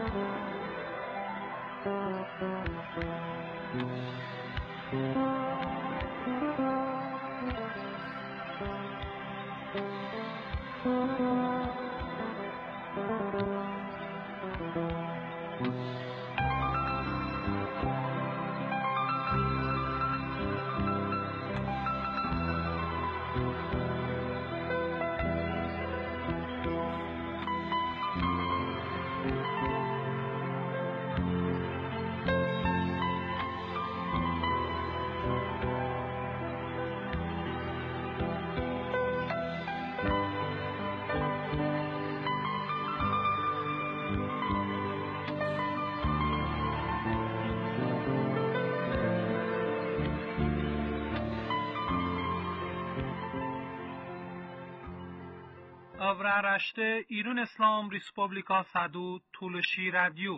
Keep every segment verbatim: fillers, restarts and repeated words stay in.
Avraaraște İran İslam Respublika Sadu Tulshi Radio.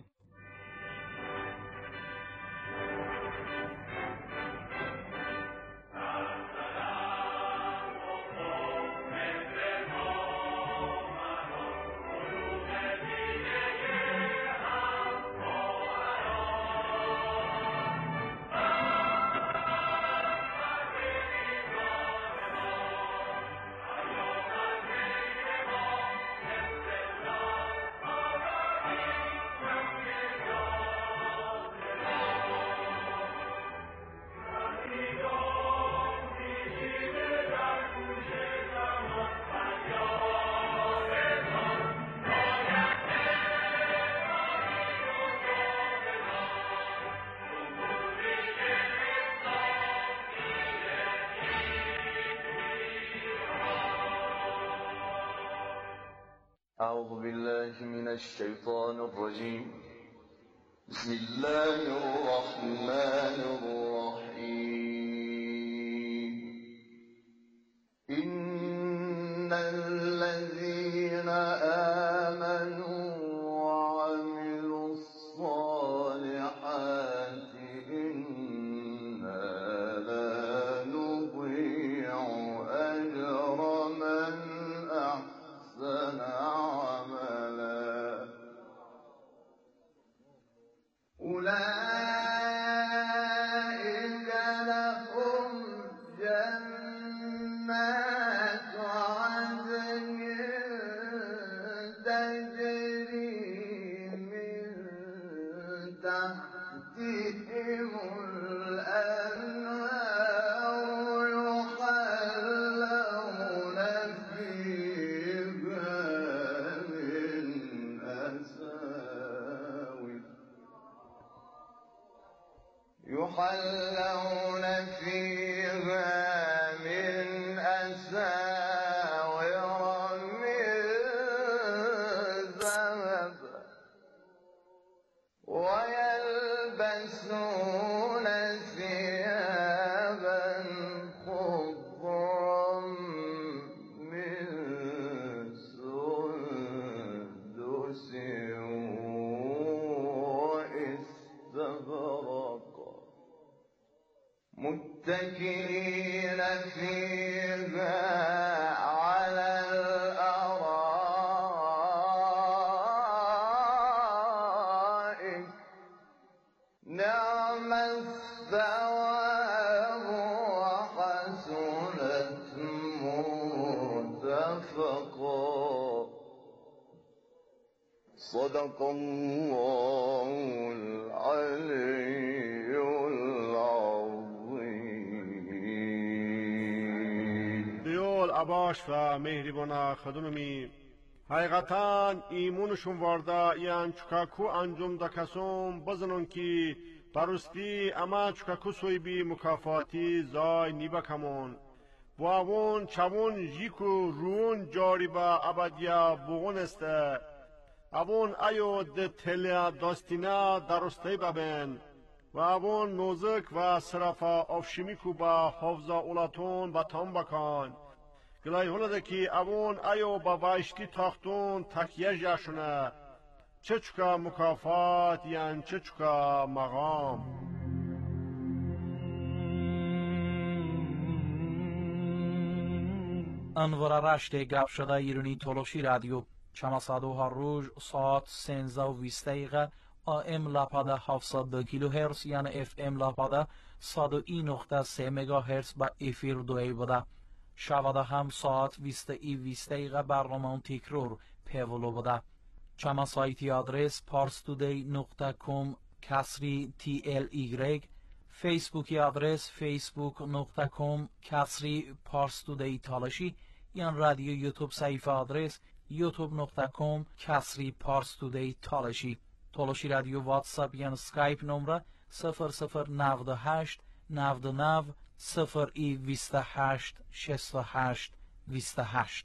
أعوذ بالله من الشيطان الرجيم بسم الله الرحمن الرحيم إن الذين آمنوا وعملوا الصالحات إنا لا نضيع أجر من أحسن أولئك لهم جنات عدن تجري من تحتهم الأنهار يحلون فيها من أساور يحلون فيها من أساور من ذهب ويلبسون ثيابا خضرا من سندس واستبرق متكئين فيها على الأرائك نعم الثواب وحسنت مرتفقا صدق الله العلي العظيم. دیول عباش و مهربانا خدممی حقیقتا ایمونشون وارده یان چکاکو انجام دا کسوم بزنون که برستی اما چکاکو سوی بی مکافاتی زای نیبا کمون و اون چون جیکو رون جاری با ابدیا بغون استه اون ایو ده تلیا داستینا درسته ببین و اون نوزک و صرفا افشمیکو با حفظا اولاتون با تام بکن گلای هلده که اون ایو با وایشتی تاختون تکیه جاشونه چه چکا مکافات یان چه چکا مقام. انوار رشت گپ شده ایرانی تولوشی رادیو چما صدو هر روز ساعت سنزده و بیست دقیقه آم لپاده هفتصد و دو کیلو هرتز یعنی اف ام لپاده صد و یک نقطه سه مگا هرتز با افیر دوی بوده. شباده هم ساعت بیست ای بیست دقیقه برنامه تکرار پیولو بوده. چما سایتی آدرس parstoday نقطه com کسری تی ال ایگرگ، فیسبوکی آدرس facebook نقطه com کسری parstoday تالشی، یان رادیو یوتیوب صحیفه آدرس یوتیوب نقطه com کسری parstoday تالشی. تالشی رادیو واتساپ یان سکایپ نمره صفر صفر نود و هشت نود و نه صفر ای بیست و هشت شصت و هشت بیست و هشت.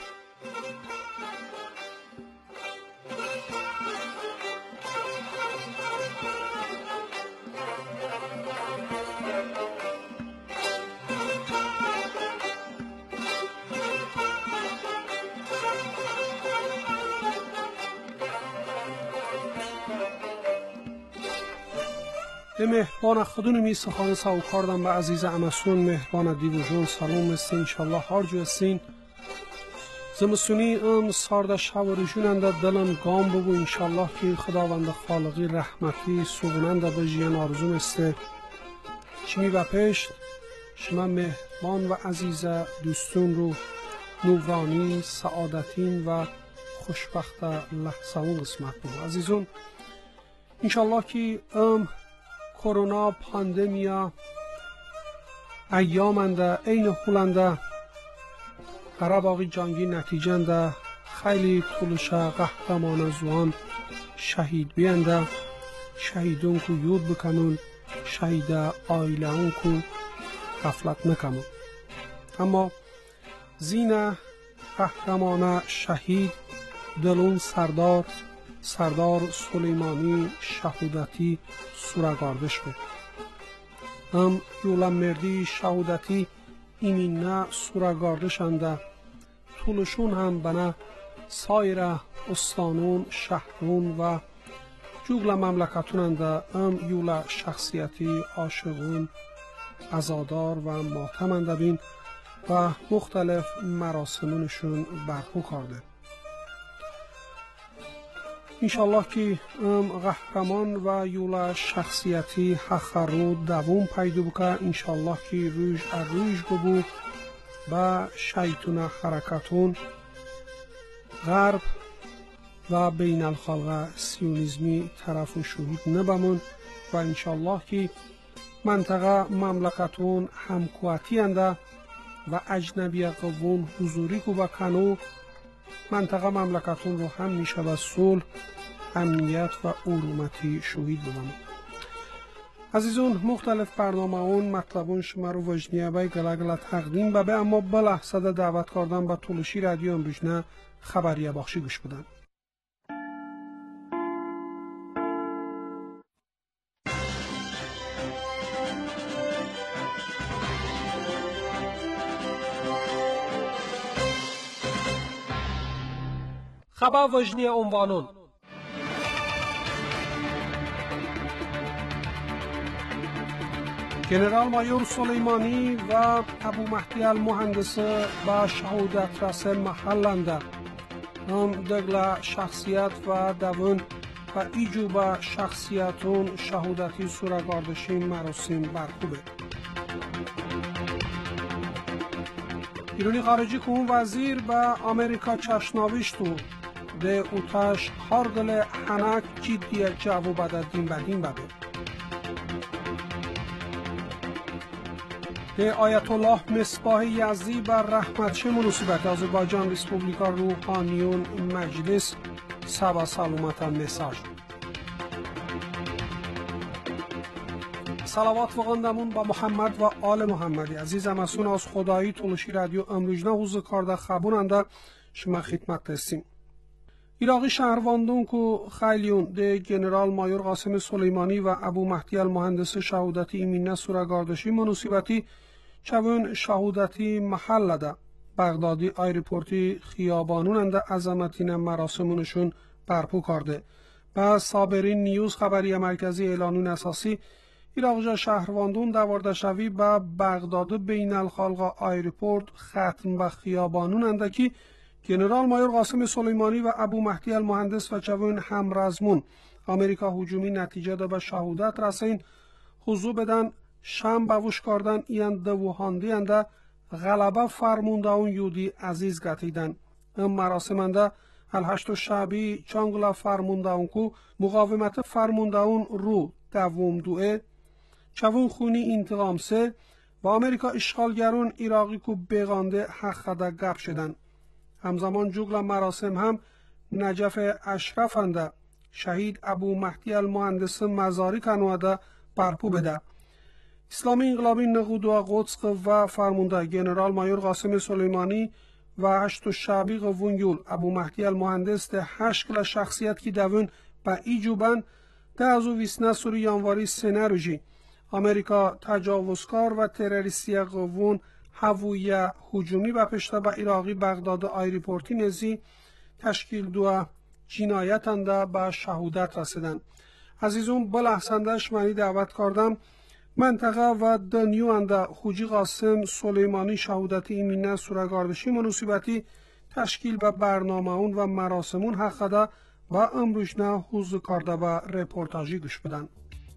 به مهربان خودون می سخان ساو کردم به عزیز امسون مهربان دیو جون سلام است انشالله هر جو استین زمستونی ام سارده شوارشون انده دلم گام بگو انشالله که خداوند خالقی رحمتی سوگننده به جیان آرزوم است چمی و پشت شما مهربان و عزیز دوستون رو نورانی سعادتین و خوشبخت لحظه اون قسمت بگو عزیزون انشالله که ام کرونا پاندمیا ایامنده این خولنده قرار باقی جنگی نتیجنده خیلی طولشه قهرمان زوان شهید بینده شهیدون کو یود بکنون شهید آیله اون کو غفلت نکنون اما زین قهرمان شهید دلون سردار سردار سلیمانی شهودتی سورگاردش بود هم یولم مردی شهودتی ایمین نه سورگاردش انده طولشون هم بنا سایر استانون شهرون و جوگل مملکتون انده هم یولا شخصیتی عاشقون عزادار و ماتم انده بین و مختلف مراسمونشون برپو کرده انشالله که قهرمان و یولا شخصیتی حخرو دوم پیدا بکه انشالله که روش روش ببو با شیطون حرکتون غرب و بین الخلق سیونیزمی طرف و شهید نبمون و انشالله که منطقه مملکتون همکواتی انده و اجنبی قوون حضوری کو بکنو منطقه مملکتون رو هم میشه و صلح امنیت و ارومتی شهید بمانه عزیزون مختلف برنامه اون مطلبون شما رو وجنیه بای گلگل تقدیم ببه اما بلحظه دعوت کردن به طولشی رادیو امروزنه خبریه بخشی گوش بدن خبر وجنی عنوانون جنرال مایور سلیمانی و ابو مهدی المهندس با شهادت رسه محلنده هم دگل شخصیت و دوون و ایجو با شخصیتون شهادتی سورگاردشی مراسم برخوبه ایرانی خارجی که اون وزیر به امریکا چشناویشتو ده اوتاش هارگل حنک جدیه جواب بده دین بدین بده ده آیت الله مصباح یزدی بر رحمتش مناسبت آذربایجان ریسپوبلیکا روحانیون مجلس سبا سلامت مساج صلوات وغندمون با محمد و آل محمدی عزیزم اسون از خدایی طولشی رادیو امروزنه حوزه کارده خبوننده شما خدمت هستیم ایراقی شهرواندون که خیلیون ده جنرال مایور قاسم سلیمانی و ابو مهدی المهندس شهودتی ایمینه سورگاردشی مناسبتی چون شهودتی محل ده بغدادی ایرپورتی خیابانوننده عظمتین مراسمونشون برپو کرده و صابرین نیوز خبری مرکزی اعلانون اساسی ایراقجا شهرواندون دوارده شوی به بغداد بین الخلق ایرپورت ختم و خیابانوننده که گنرال مایور قاسم سلیمانی و ابو مهدی المهندس و جوان همرزمون آمریکا هجومی نتیجه دا به شهادت رسین حضور بدن شام باوش کردن این دو هاندینده غلبه فرمونده اون یودی عزیز گتیدن. ام مراسمنده الهشت شعبی چانگلا فرمونده اون کو مقاومت فرمونده اون رو دوم دوه چوون خونی انتقام سه و آمریکا اشغالگرون عراقی کو بغانده حق خدا گپ شدن. همزمان جوگل مراسم هم نجف اشرفنده شهید ابو مهدی المهندس مزاری کنواده برپو بده. اسلامی انقلابی نقود و قدس و فرمانده گنرال مایور قاسم سلیمانی و هشت شعبی قوون یول ابو مهدی المهندس ده هشت شخصیت کی دوون با ایجوبن ده ازو ویسنه سوری یانواری سنروژی آمریکا تجاوزکار و تروریستی قوون هویه هجومی و پشته به عراقی بغداد آیریپورتی نزی تشکیل دو جنایتنده به شهودت رسیدن. عزیزون بلحسندش منی دعوت کردم منطقه و دنیو انده خوجی قاسم سلیمانی شهودت ایمینه سورگاردشی منوسیبتی تشکیل به برنامه اون و مراسمون حق ده و امروشنه حوض کرده به رپورتاجی گوش بدن.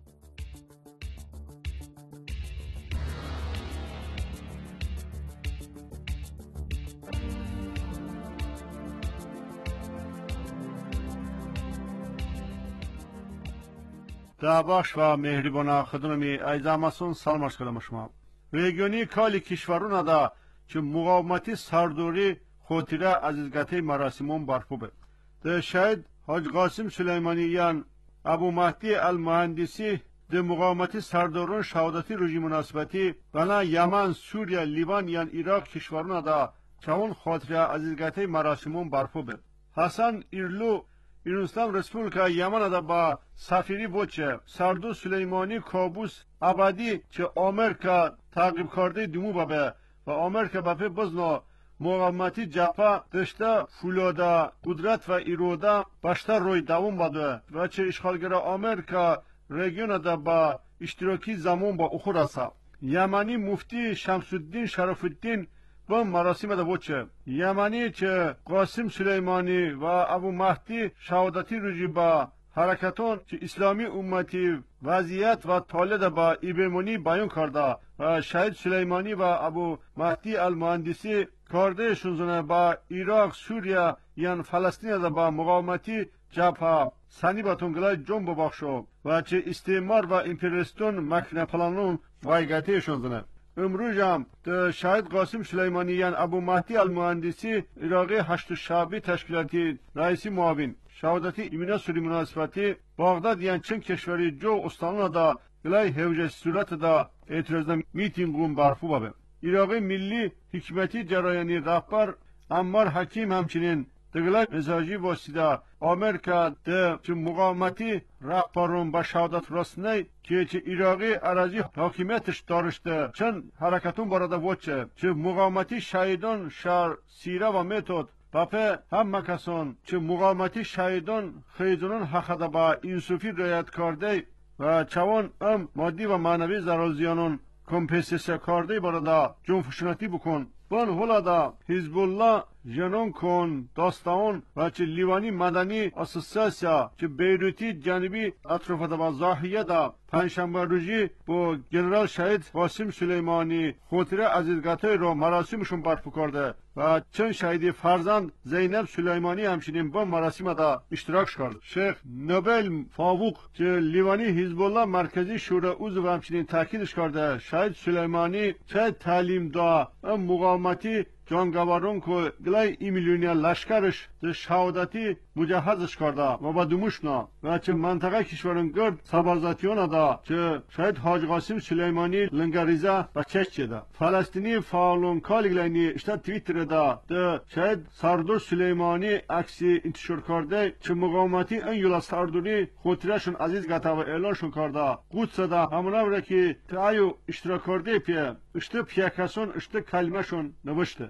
در بخش و مهربان خدمت ایزامسون سلام عرض کردم شما. رژیونی کالی کشورون دا که مقاومتی سردوری خاطره عزیزگتی مراسمون برپو به. ده شهید حاج قاسم سلیمانی یان ابو مهدی المهندسی ده مقاومتی سردارون شهادتی روزی مناسبتی بنا یمن، سوریه، لیبان یان عراق کشورون دا چون خاطره عزیزگتی مراسمون برپو به. حسن ایرلو ایرانستان رسپولیکا یمن دا با سفیری بوچه سردو سلیمانی کابوس ابدی که آمریکا تعقیب کرده دومو بابه و آمریکا بپه بزنو مقاومتی جپا دشته فولادا قدرت و ایرودا باشتر روی دوم باده و چه اشغالگر آمریکا رژیون دا با اشتراکی زمان با اخور اسا یمنی مفتی شمس الدین شرف الدین با مراسم دا بوچه یمنی که قاسم سلیمانی و ابو مهدی شهادتی روزی با حرکتون که اسلامی امتی وضعیت و طالد با ایبمونی بیان کرده و شهید سلیمانی و ابو مهدی المهندسی کرده شونزونه با عراق، سوریه یان فلسطین دا با مقاومتی جبهه سنی با تونگلای جنب ببخشو و چه استعمار و امپریالیستون مکنه پلانون وایگتی شونزونه. امروز هم شهید قاسم سلیمانی یان ابو مهدی المهندسی عراقی هشت شعبی تشکیلاتی رئیسی معاون شهادتی ایمینه سوری مناسبتی بغداد یان چند کشوری جو استانونا دا گلای هوجه صورت دا اعتراض میتینگون برفو بابه. عراقی ملی حکمتی جرایانی رهبر عمار حکیم همچنین دگلای مزاجی واسطه آمریکا ده چه مقاومتی رهبرون با شهادت رسنی که چه عراقی عراضی حاکمیتش داشته چند حرکتون برده وچه چه مقاومتی شهیدان شهر سیره و متد بپه هم مکسان چه مقاومتی شهیدان خیزونان حقده با انصافی رعایت کرده و چوان ام مادی و معنوی ضرر کمپنسیسیون کرده برده جنفشناتی بکن. بان هولا دا حزب الله جنون کن داستان و چه لیوانی مدنی اساسیاسیا چه بیروتی جانبی اطراف دا با زاهیه دا پنجشنبه روزی با گنرال شهید قاسم سلیمانی خاطره عزیزگاهی رو مراسمشون برپا کرده و چند شهیدی فرزند زینب سلیمانی همچنین با مراسم دا اشتراک کرد. شیخ نوبل فاروق که لیوانی حزب الله مرکزی شورای عضو همچنین تاکیدش کرده شهید سلیمانی چه تعلیم دا مقاومتی جانگوارون که گلای ای میلیونیا لشکرش ده شهادتی مجهزش کرده و با دوموشنا و چه منطقه کشورن گرد سبازاتیون دا چه شاید حاج قاسم سلیمانی لنگریزه و چشچه ده فلسطینی فعالون کالی گلینی اشتا تویتر دا ده شاید سردور سلیمانی اکسی انتشار کرده چه مقاومتی این یولا سردوری خاطرشون عزیز گته و اعلانشون کرده قدس دا همونه بره که تایو اشتراک کرده پیه اشته پیکسون اشته کلمهشون نوشته.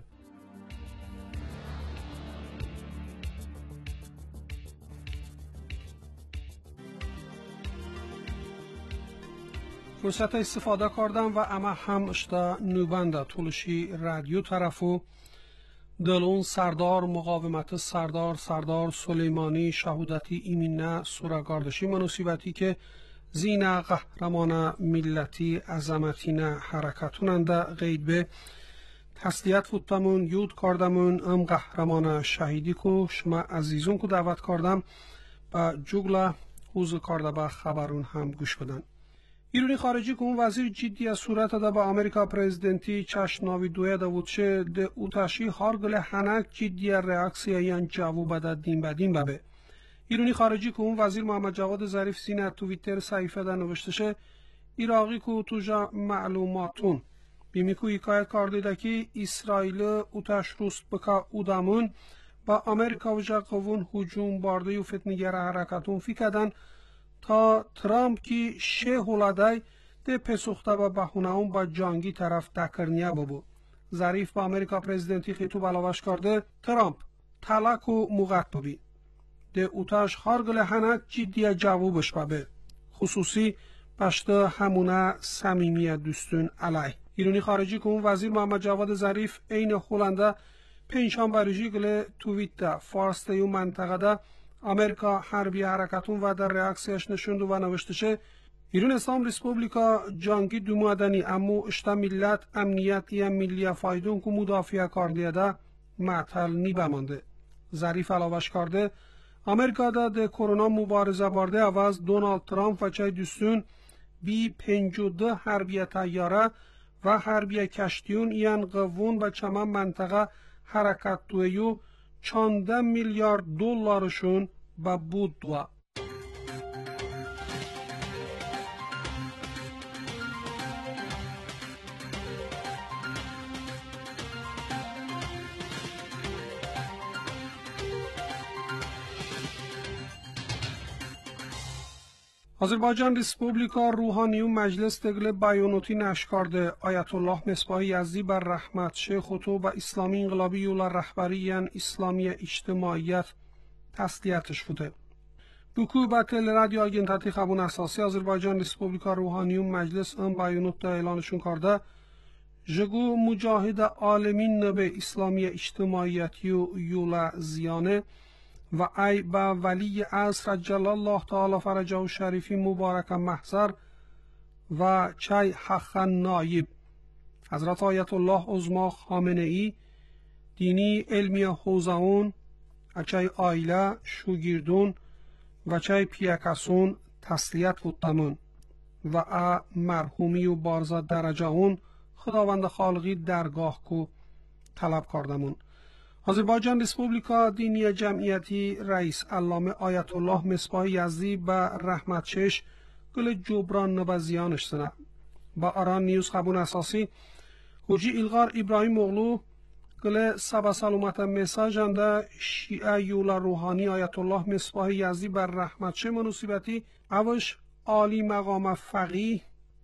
فرصت استفاده کردم و اما هم اشتا نوبنده طولشی رادیو طرفو دلون سردار مقاومت سردار سردار سلیمانی شهودتی ایمینه سورگاردشی منوسیبتی که زین قهرمان ملتی عظمتینه حرکتوننده غید به تسلیت فوتمون یود کردمون ام قهرمان شهیدی کو شما عزیزون کو دعوت کردم با جوگلا حوز کرده با خبرون هم گوش بدن. ایرانی خارجی که اون وزیر جدی از صورت ده با امریکا پرزیدنتی چشناوی دویه ده وچه ده اوتاشی هارگل هنک جدی ریاکسیه یان جوو بده دین بدین ببه. ایرانی خارجی که اون وزیر محمد جواد ظریف سینه توییتر صحیفه ده نوشتشه ایراقی که توجا معلوماتون بیمیکو حکایت کرده که اسرائیل اوتاش روست بکا اودامون با امریکا و قوون هجوم بارده و فتنگر حرکتون فکردن تا ترامپ کی شه هولادای ده پسوخته و بهونه اون با جانگی طرف دکرنیه ببو. ظریف با امریکا پرزیدنتی خیتو بلاوش کرده ترامپ تلک و موقت ببی. ده اوتاش هارگل هنک جدی جوابش ببه. خصوصی بشته همونه صمیمیت دوستون علی. ایرانی خارجی که اون وزیر محمد جواد ظریف این هولنده پنجشنبه روزی گله توییت ده فارسته و منطقه ده امریکا حربی حرکتون و در ریاکسیش نشوند و نوشتشه ایران اسلام ریسپوبلیکا جانگی دومادنی امو اشتا ملت امنیتی ملی فایدون که مدافع کردیه ده معطل نی بمانده. ظریف علاوش کرده امریکا ده ده کرونا مبارزه بارده عوض دونالد ترامپ و چای دوستون بی پنج و ده حربی تیاره و حربی کشتیون یان قوون و چمان منطقه حرکت دویو چانده میلیارد دلارشون با بود دوا. آذربایجان ریسپوبلیکا روحانی و مجلس دگل بیانوتی نشر کرده آیت الله مصباح یزدی بر رحمت شیخ و تو و اسلامی انقلابی یولا رهبریان اسلامی اجتماعیت تسلیتش بوده. بکو با تل رادیو آگنتاتی خبون اساسی آذربایجان ریسپوبلیکا روحانی و مجلس ام بیانوت دا اعلانشون کرده جگو مجاهد عالمین نبه اسلامی اجتماعیتی و یولا زیانه و ای با ولی عصر جل الله تعالی فرجه و شریفی مبارک محضر و چای حق نایب حضرت آیت الله عظما خامنه ای دینی علمی حوزهون اچای آیله شوگیردون و چای پیاکسون تسلیت بودتمون و ا مرحومی و بارزا درجه اون خداوند خالقی درگاه کو طلب کردمون. آذربایجان ریسپوبلیکا دینی جمعیتی رئیس علامه آیت الله مصباح یزدی با رحمت چش گل جبران نبزیانش سنه. با آران نیوز خبون اساسی حجی ایلغار ابراهیم مغلو گل سبا سلامت مساج انده شیعه یولا روحانی آیت الله مصباح یزدی بر رحمت چه منوسیبتی اوش عالی مقام فقیه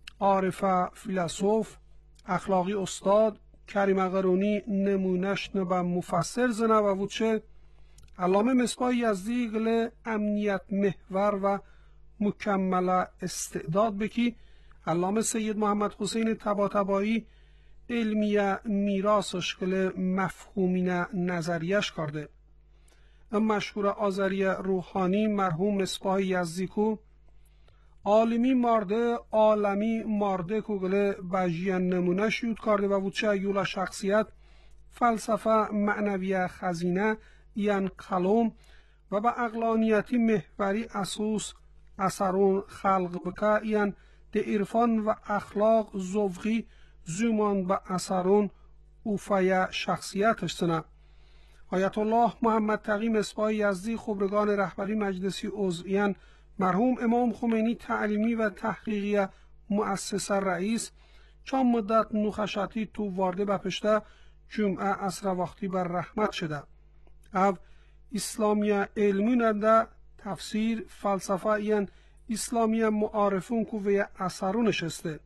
عارف فیلسوف اخلاقی استاد کریم قرونی نمونش نبا مفسر زنه و وچه علامه مصباح یزدی گل امنیت محور و مکمل استعداد بکی علامه سید محمد حسین طباطبایی علمیه میراثش گل مفهومین نظریش کرده. ام مشهور آذری روحانی مرحوم مصباح یزدی کو عالمی مرده عالمی مرده که گله بجیان نمونه شود کرده و وچه یولا شخصیت فلسفه معنوی خزینه یان کلام و با اقلانیتی محوری اسوس اثرون خلق بکا یان ده عرفان و اخلاق زوغی زمان با اثرون اوفای شخصیتش سنه. آیت الله محمد تقی مصباح یزدی خبرگان رهبری مجلسی عضویان مرحوم امام خمینی تعلیمی و تحقیقی مؤسسه رئیس چند مدت نخشاتی تو وارده بپشته جمعه عصر وقتی بر رحمت شده. او اسلامی علمی نده تفسیر فلسفه این اسلامی معارفون که وی اثرون نشسته.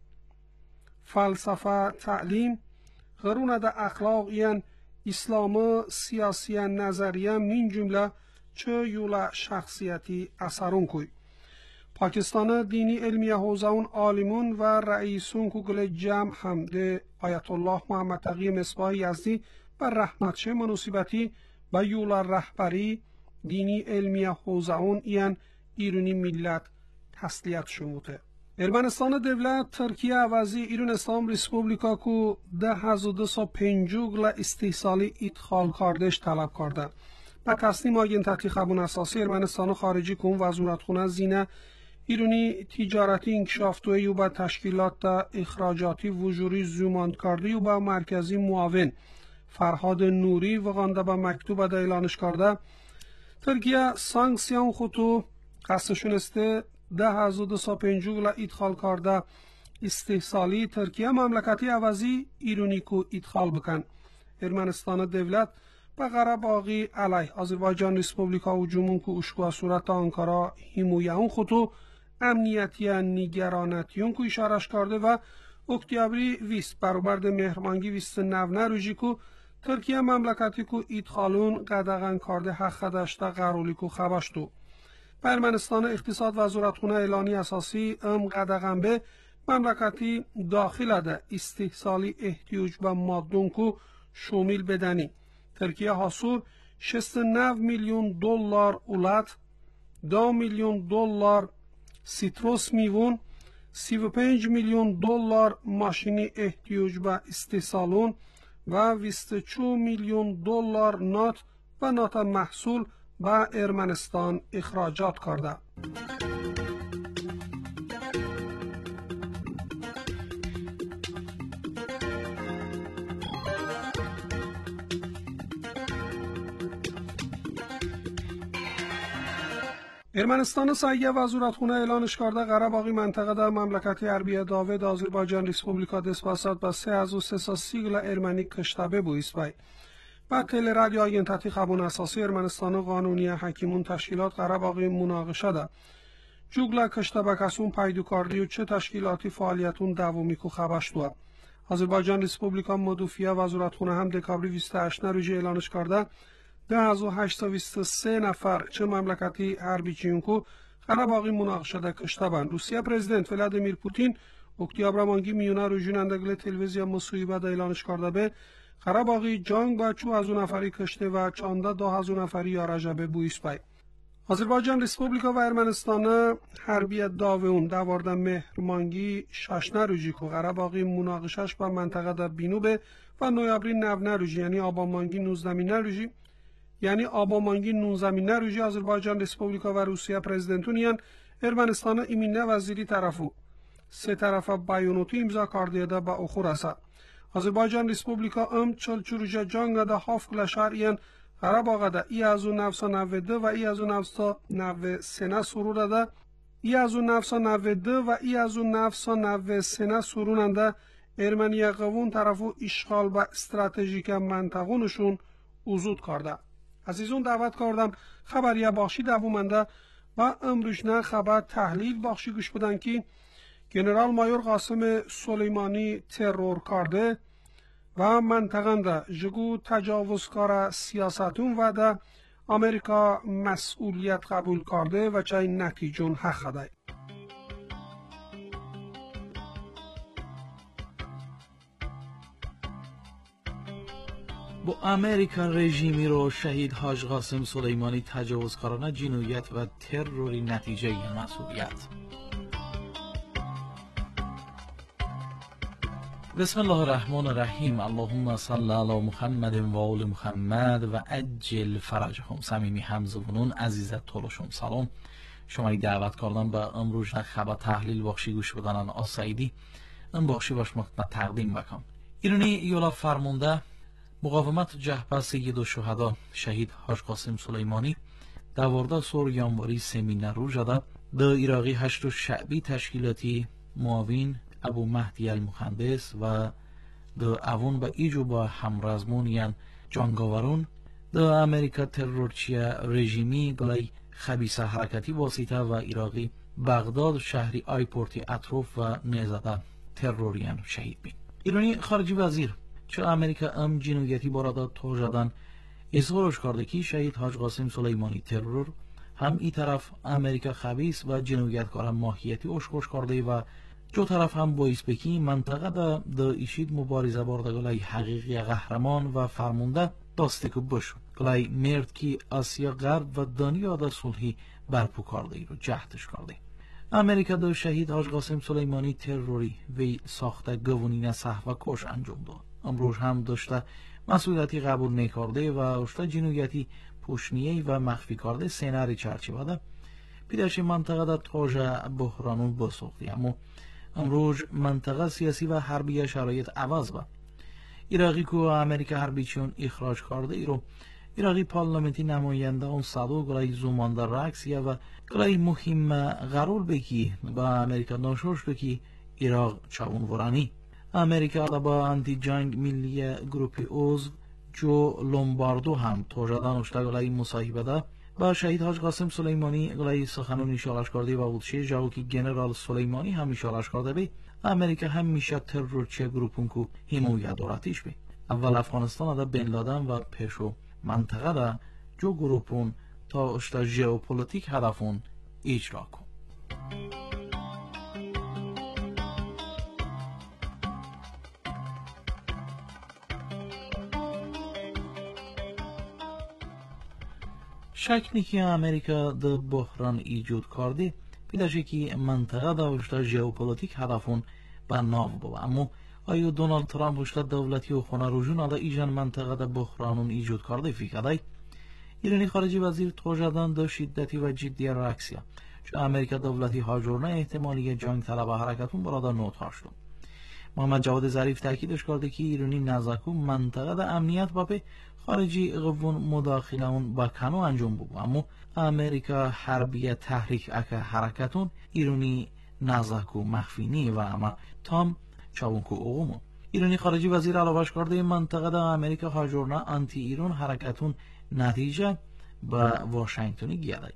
فلسفه تعلیم غرون ده اخلاق این اسلام سیاسی نظریه من جمله چه یولا شخصیتی اثرون کوی. پاکستان دینی علمی حوزه اون عالمون و رئیسون که گل جمع هم ده آیت الله محمد تقی مصباح یزدی و و رحمتچه مناسبتی و یولا رهبری دینی علمی حوزه اون ایان ایرونی ملت تسلیت شموته. ارمنستان devlet Türkiye avazi İran İslam Respublika ku ده هزار و دویست و پنجاه ل استحصالی ادخال کردش طلب کرده. و تصمیم آگنتاتی خبون اساسی ارمنستان خارجی کن وزارتخانه زینه ایرانی تجارتی انکشافتوی و با تشکیلات اخراجاتی وجوری زوماند کرده و با مرکزی معاون فرهاد نوری وگانده با مکتوب دا اعلانش کرده ترکیه سانکسیون خودو قصدشون استه ده هزار و دویست و پنجاه ل ادخال کرده استحصالی ترکیه مملکتی عوضی ایرانی کو ادخال بکن. ارمنستان devlet به غرب آقی علیه آذربایجان ریسپوبلیکا و جمهون که اشکوا صورت آنکارا حمایه خودو امنیتی نگرانتیون که اشارش کرده و اکتیابری ویست برابر مهرمانگی ویست نو روژی که ترکیه مملکتی که ادخالون قدغن کرده حق خدشته قرولی که خبشتو. به ارمنستان اقتصاد وزارتخانه اعلانی اساسی ام قدغن به مملکتی داخل ده استحصالی احتیاج به مادون که شامل بدنی. ترکیه حاصل شصت و نه میلیون دلار اولاد، دو میلیون دلار سیتروس میوون، سی و پنج میلیون دلار ماشینی احتیاج به استحصالون و بیست و چهار میلیون دلار نات و نات محصول به ارمنستان اخراجات کرده. ارمنستان سایه وزارتخانه اعلانش کرده قرار باقی منطقه در مملکت عربیه داود آذربایجان ریسپوبلیکا دسپاسات با سه هزار و سیصد سیگل ارمنی کشتبه بویست بای. بعد تل رادیو آینتاتی خبون اساسی ارمنستان قانونی حکیمون تشکیلات قرار باقی مناقشه ده. جوگلا کشتبه کسون پیدو کردی و چه تشکیلاتی فعالیتون دوامی کو خبش دو. آذربایجان ریسپوبلیکا مدوفیه وزارتخانه هم دکابری بیست و هشت روژه اعلانش کرده ده هزار و هشتصد و بیست و سه نفر چه مملکتی حربی چینکو قرار باقی مناقشه ده کشته بند. روسیه پرزیدنت ولادیمیر پوتین اکتیابر مانگی میونه روژینندگل تلویزیون مصویبه ده اعلانش کرده به قرار باقی جنگ با چو هزار نفری کشته و چانده دو هزار نفری یا رجبه بویس بای. آذربایجان ریسپوبلیکا و ارمنستان حربی داوون دوارده مهرمانگی ششنه روژی که قرار باقی مناقشش با منطقه ده بینوبه و نویابری نونه روژی یعنی آبامانگی نوزدمینه روژی یعنی آبامانگی نوزدمینه روژی آذربایجان ریسپوبلیکا و روسیه پرزیدنتونیان ارمنستان ایمینه وزیری طرفو سه طرف بیانوتی امضا کرده ده با اخور است. آذربایجان ریسپوبلیکا ام چلچوروژه جنگ ده هاف کلشاریان قرار باقی ده ای از نفس نود و دو و ای از نفس نود و سه سرور ده ای از نفس نود و دو و ای از نفس نود و سه سروننده ارمنیه قوون طرفو اشغال و استراتژیک منطقونشون وجود کرده. عزیزون دعوت کردم خبریه بخشی دوومنده و امروزنه خبر تحلیل بخشی گوش بدن که جنرال مایور قاسم سلیمانی ترور کرده و منطقه ده جگو تجاوزکار سیاستون و ده امریکا مسئولیت قبول کرده و چه نتیجون حق ده. با امریکا رژیمی رو شهید حاج قاسم سلیمانی تجاوزکارانه جنایت و تروری نتیجه مسئولیت. بسم الله الرحمن الرحیم. اللهم صل علی محمد و آل محمد و عجل فرجهم. صمیمی همزبونون عزیزت طولشون سلام. شما دعوت کردم به امروز خبر تحلیل بخشی گوش بدنن آسایدی این بخشی باش مقدمت تقدیم بکنم. ایرانی یولا فرمونده مقاومت جبهه سید الشهدا شهید حاج قاسم سلیمانی دوارده سور یانواری سمینر رو جده ده عراقی هشت شعبی تشکیلاتی معاون ابو مهدی المهندس و ده اوون با ایجو با همرزمون یان جانگاورون ده امریکا ترورچیه رژیمی گلای خبیثه حرکتی واسطه و عراقی بغداد شهری آیپورتی اطراف و نیزده تروریان شهید بین. ایرانی خارجی وزیر چه امریکا ام جنایتی بارد توجدن اظهارش کرده که شهید حاج قاسم سلیمانی ترور هم ای طرف امریکا خبیث و جنایتکار ماهیتی اشکوش کرده و جو طرف هم باعث بکی منطقه دا دا ایشید مبارزه بارده گلای حقیقی قهرمان و فرمونده داسته که بشون گلای مرد که آسیا غرب و دنیا دا صلحی برپو کرده ای رو جهدش کرده. امریکا دا شهید حاج قاسم سلیمانی تروری وی ساخته گوونین صحوه کش انجام داد. امروز هم داشته مسئولیتی قبول نکرده و اشته جنویتی پوشنیه و مخفی کرده سیناری چرچیوه ده پیداش منطقه دا تاج بحرانون بساختی. اما امروز منطقه سیاسی و حربی شرایط عوض با ایراقی که امریکا حربی چون اخراج کرده ای رو ایراقی پارلمنتی نماینده اون صدو گلای زومانده رکسیه و گلای مهم قرار بکی با امریکا ناشوش بکی ایراق چاون ورانی. امریکا دا با انتی جنگ ملی گروپی اوز جو لومباردو هم توجدن اشتا گلای مصاحبه ده با شهید حاج قاسم سلیمانی گلای سخنون ایشالش کرده و بودشه جاو که جنرال سلیمانی هم ایشالش کرده بی امریکا هم میشه ترورچه گروپون که حمایت دارتیش بی. اول افغانستان دا بن لادن و پیشو منطقه دا جو گروپون تا اشتا ژئوپلیتیک هدفون اجرا کن. شک نیکی امریکا دا بحران ایجاد کرده پیداشه که منطقه دا اشتا ژئوپلیتیک هدفون به ناو بابا. اما آیا دونالد ترامپ اشتا دولتی و خانه روژون دا ایجان منطقه دا بحرانون ایجاد کرده فکر ایرانی خارجی وزیر توجدان دا شدتی و جدی رکسیه چون امریکا دولتی هاجرنه احتمالی جنگ طلب حرکتون برادا نوت هاشتون. محمد جواد ظریف تاکیدش کرده که ایرانی نزاکو منطقه دا امنیت با به خارجی قوون مداخلهون با کنو انجام بگو. اما امریکا حربی تحریک اکه حرکتون ایرانی نزاکو مخفینی و اما تام چاونکو اغومون. ایرانی خارجی وزیر علاوهش کرده منطقه دا امریکا هاجرنه انتی ایران حرکتون نتیجه با واشنگتنی گیاده.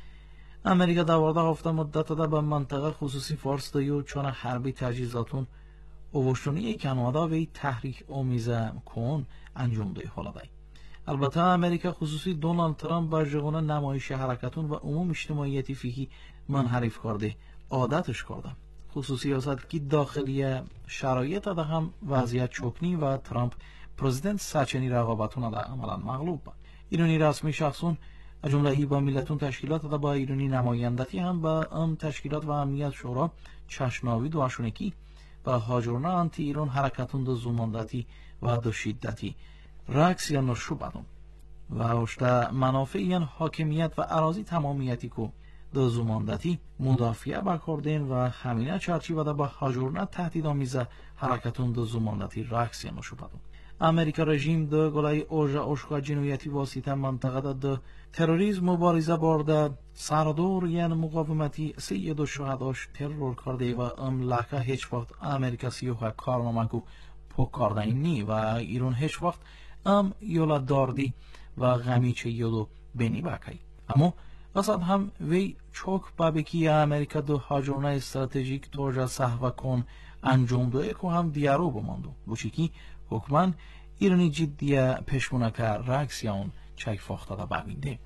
امریکا دوارده هفته مدت دا به منطقه خصوصی فارس دایو چون حربی تجهیزاتون اوشتونی کانادا و تحریک آمیزه کن انجام ده حالا دای. البته امریکا خصوصی دونالد ترامپ با جهان نمایش حرکتون و عموم اجتماعیتی فیکی منحرف کرده عادتش کرده. خصوصی سیاست که داخلی شرایط دا هم وضعیت چکنی و ترامپ پرزیدنت سچنی رقابتون دا عملا مغلوب با. ایرانی رسمی شخصون جمله ای با ملتون تشکیلات دا با ایرانی نمایندتی هم با ام تشکیلات و امنیت شورا چشناوی دواشونکی با هاجرنه انتی ایران حرکتون دا زوماندتی و دا شدتی رکس یا نشو بدون و اشتا منافع یا حاکمیت و اراضی تمامیتی که دا زوماندتی مدافعه بکردین و همینه چرچی و دا با هاجرنه تهدید آمیزه حرکتون دا زوماندتی رکس یا نشو بدون. امریکا رژیم دا گلای اوژا اشکا جنویتی واسطه منطقه دا دا تروریزم مبارزه بارده سردور یعنی مقاومتی سید و شهداش ترور کرده و ام لکه هیچ وقت امریکا سیوها کارنامه کو پو کردن نی و ایران هیچ وقت ام یولا داردی و غمیچه یولو بینی باکی. اما اصلا هم وی چوک بابکی امریکا دو هاجرنه استراتژیک توجه صحوه کن انجام دوه که هم دیارو بماندو بوشی که حکمان ایرانی جدیه پشمونه که رکس یا اون چک فاخته دا ببینده.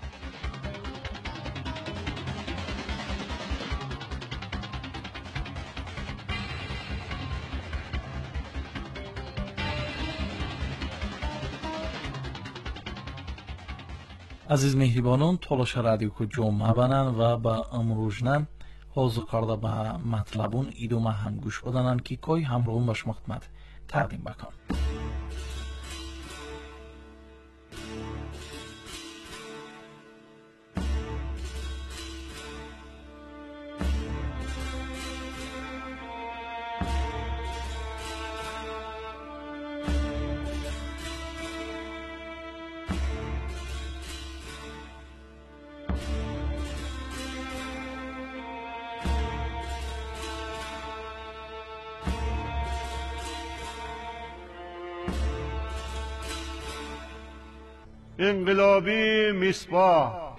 عزیز مهربانان تلاش رادیو که جمعه بنن و با امروزنن حاضر کرده به مطلبون ایدومه هم گوش بدنن که کوی همراهون باش مختمت تقدیم بکن. انقلابی مصباح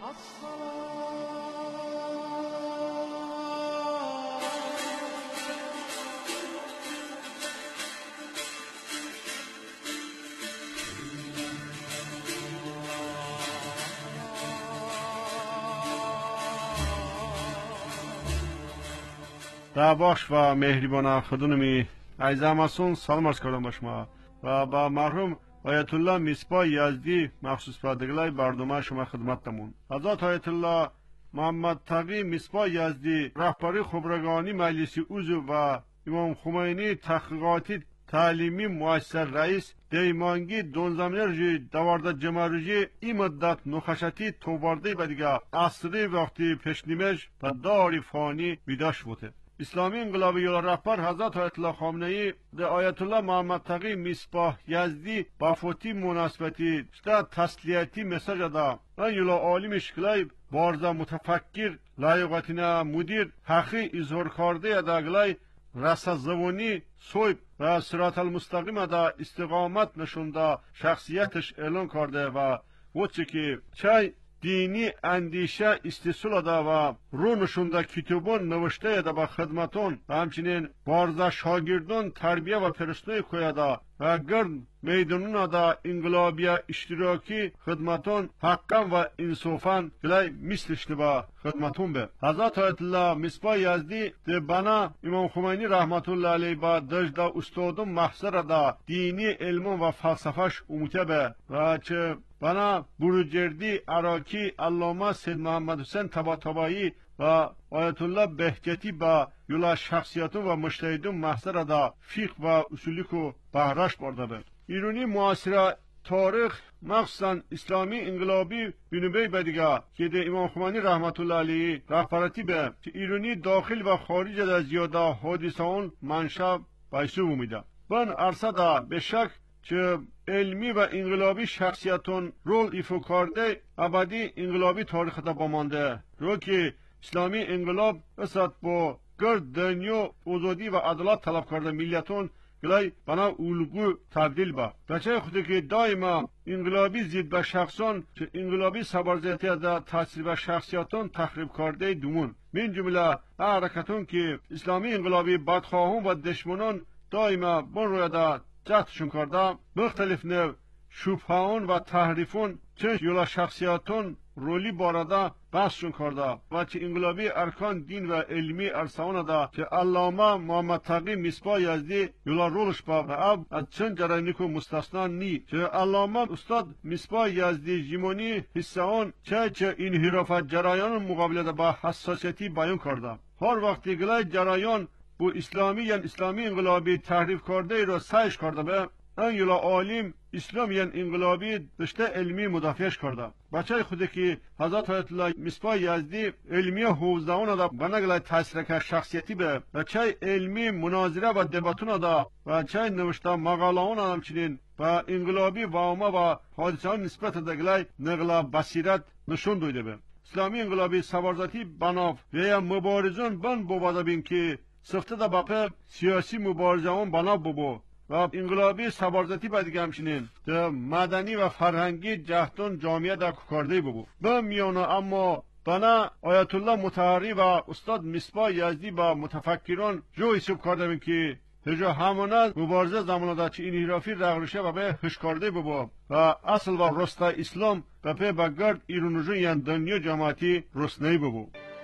در بخش و مهربان خودنمی عزیز همسون سلام عرض کردم با شما و با مرحوم آیت الله مصباح یزدی مخصوص به دگلای برنامه شما خدمتمون. حضرت آیت الله محمد تقی مصباح یزدی رهبری خبرگانی مجلس عضو و امام خمینی تحقیقاتی تعلیمی مؤثر رئیس دیمانگی دونزمینه رجی دوارده جمعرجی این مدت نخشتی توبارده و دیگه اصری وقتی پشنیمش و داری فانی بیداش بوده. اسلامی انقلابی یولا رهبر حضرت آیت الله خامنه ای ده آیت الله محمد تقی مصباح یزدی با فوتی مناسبتی شده تسلیتی مساج دا و یولا عالم شکلای بارزا متفکر لایقاتینا مدیر حقی اظهار کرده داگلای رسا زبونی سویب و صراط المستقیم دا استقامت نشونده شخصیتش اعلان کرده و وچه که چای دینی اندیشه استثول دا و رو نشونده کتابون نوشته دا با خدمتون و همچنین بارزا شاگردون تربیه و پرستوی کویا دا و گرد میدونون دا انقلابی اشتراکی خدمتون حقا و انصافا گلای مثلش با خدمتون به. حضرت آیت الله مصباح یزدی ده بنا امام خمینی رحمت الله علیه با دجدا استادم محضر دا دینی علم و فلسفهش اموته به و چه بنا بروجردی عراقی علامه سید محمد حسین طباطبایی و آیت الله بهجتی با یولا شخصیتون و مجتهدون محضر دا فقه و اصولی کو بهرش برده به. ایرانی معاصر تاریخ مخصوصا اسلامی انقلابی بینوبی بدیگه که ده امام خمینی رحمت الله علیه رهبرتی به که ایرانی داخل و خارج دا زیاده حادثه اون منشأ بایسو میده. بن عرصه دا به شک که علمی و انقلابی شخصیتون رول ایفو کرده ابدی انقلابی تاریخ دا بامانده رو که اسلامی انقلاب اسد با گرد دنیا آزادی و عدالت طلب کرده ملیتون گلای بنا الگو تبدیل با بچه خودی که دائما انقلابی زید به شخصان که انقلابی سبارزیتی دا تاثیر به شخصیتون تخریب کرده دومون من جمله حرکتون که اسلامی انقلابی بدخواهون و دشمنان دائما بون روی دا جهتشون کرده مختلف نوع شبهان و تحریفون چه یولا شخصیتون رولی بارده بحثشون کرده و چه انقلابی ارکان دین و علمی ارسانه ده که علامه محمد تقی مصباح یزدی یولا رولش با و اب از چند جرانی که مستثنا نی که علامه استاد مصباح یزدی جیمونی حصه آن چه چه انحرافات جرایان مقابله ده با حساسیتی بیان کرده هر وقتی گلای جرایان bu İslami yani İslami inqilabi tahrif کرده را سعیش کرده به ان یلا عالم اسلام یعنی انقلابی داشته علمی مدافعش کرده بچه خودی که حضرت آیت الله مصباح یزدی علمی حوزه‌اون دا بناگلای تاثیر که شخصیتی به بچه علمی مناظره و دباتون دا بچه نوشته مقاله‌اون همچنین و انقلابی و عامه و حادثه نسبت دگلای نقل بصیرت نشون دویده به اسلامی انقلابی سوارزاتی بناف و یا مبارزون بن بوده بین که سخته دا باپه سیاسی مبارزه اون بنا ببو و انقلابی سبارزتی با دیگه همچنین ده مدنی و فرهنگی جهتون جامعه دا کرده ببو به میانه اما بنا آیت الله مطهری و استاد مصباح یزدی با متفکران جو حساب کرده بین که هجا همانه مبارزه زمانه دا چه انحرافی رغرشه و به هش کرده ببو و اصل و رسته اسلام و به بگرد ایرونجون یعنی دنیا جماعتی رسنهی ببو.